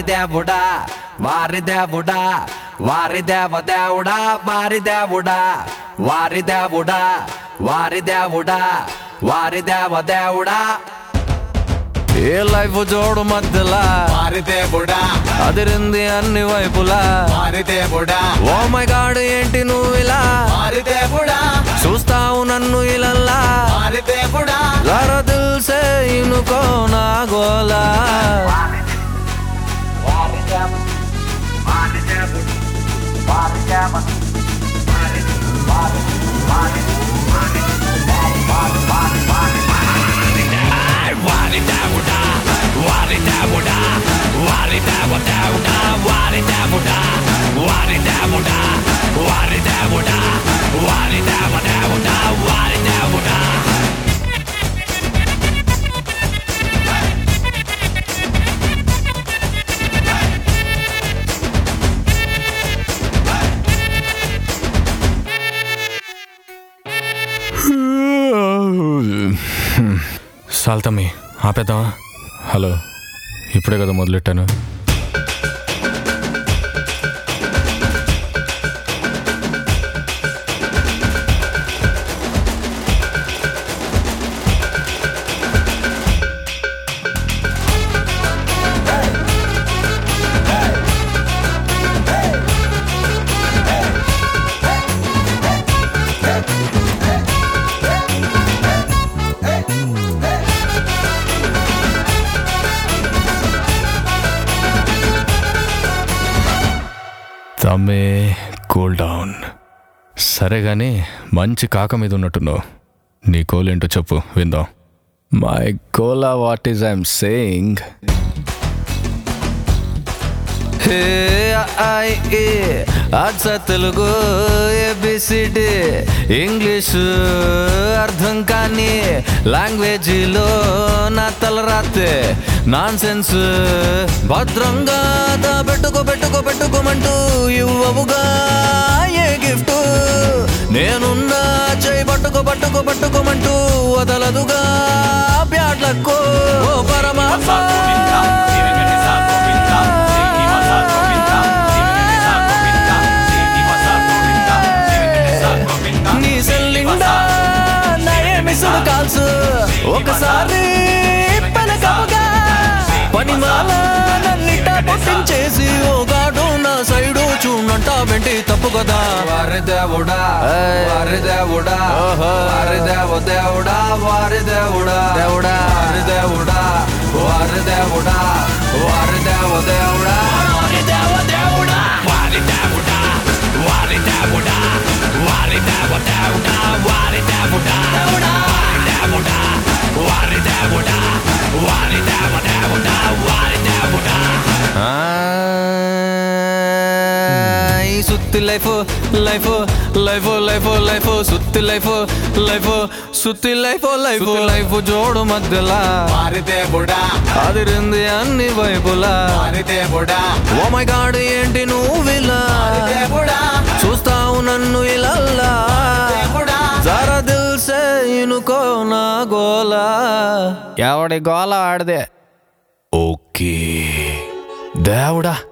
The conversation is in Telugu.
వారి దేవుడా వారి దేవుడా వారి దేవుడా వారి దేవుడా వారి దేవుడా వారి దేవుడా వారి దేవుడా ఏ లైఫ్ జోడు మధ్యలా వారి దేవుడా అదిరింది అన్ని వైపులా వారి దేవుడా ఓ మై గాడ్ ఏంటి నువ్వు ఇలా వారి దేవుడా చూస్తావు నన్ను ఇలల్లా వారి దేవుడా జరా దిల్ సే ఇనుకో నా గోలా సాల్తమ్మి ఆపేద్దామా? హలో, ఇప్పుడే కదా మొదలెట్టాను. తమ్మే కూల్ డౌన్. సరే కానీ మంచి కాక మీద ఉన్నట్టున్నావు. నీ కోల్ ఏంటో చెప్పు విందాం. మై కోలా what is I'm saying. Hey ఐ ఏ అచ్చ తెలుగు ఏబిసిడి ఇంగ్లీషు అర్థం కాని లాంగ్వేజీలో నా తలరాతే నాన్ సెన్స్ భద్రంగా పెట్టుకోమంటూ ఇవ్వవుగా ఏ గిఫ్ట్. నేనున్నా చేయి పట్టుకోమంటూ వదలదుగా బ్యాడ్ లక్. ఓ పరమాత్మ నీ సెల్లిండా మిస్డ్ కాల్స్ ఒకసారి పలకముగా పనిమాల నన్నిట పొట్టించేసి ఓ గాడు నా సైడు చూడంట వెంటి తప్పు కదా. వారి దేవుడా వారి దేవుడా వారి దేవుడా వారి దేవుడా దేవుడా వారి దేవుడా వారి దేవుడా వారి దేవుడా వారి దేవుడా వారి దేవుడా వారి దేవుడా వారి దేవుడా వారి దేవుడా వారి దేవుడా వారి దేవుడా వారి దేవుడా. ఈ సుత్తి life life life life life సుత్తి లైఫ్ లైఫ్ సుత్తి లైఫ్ లైఫ్ లైఫ్ జోడు మధ్యలా వారి దేవుడా అదిరింది అన్ని వైపులా వారి దేవుడా ఓ మై గాడ్ ఏంటి నువ్విలా దేవుడా చూస్తావు నన్ను ఇలల్లా జరా దిల్ సే ఇనుకో నా గోలా. ఎవడి గోల ఆడదే. ఓకే దేవుడా.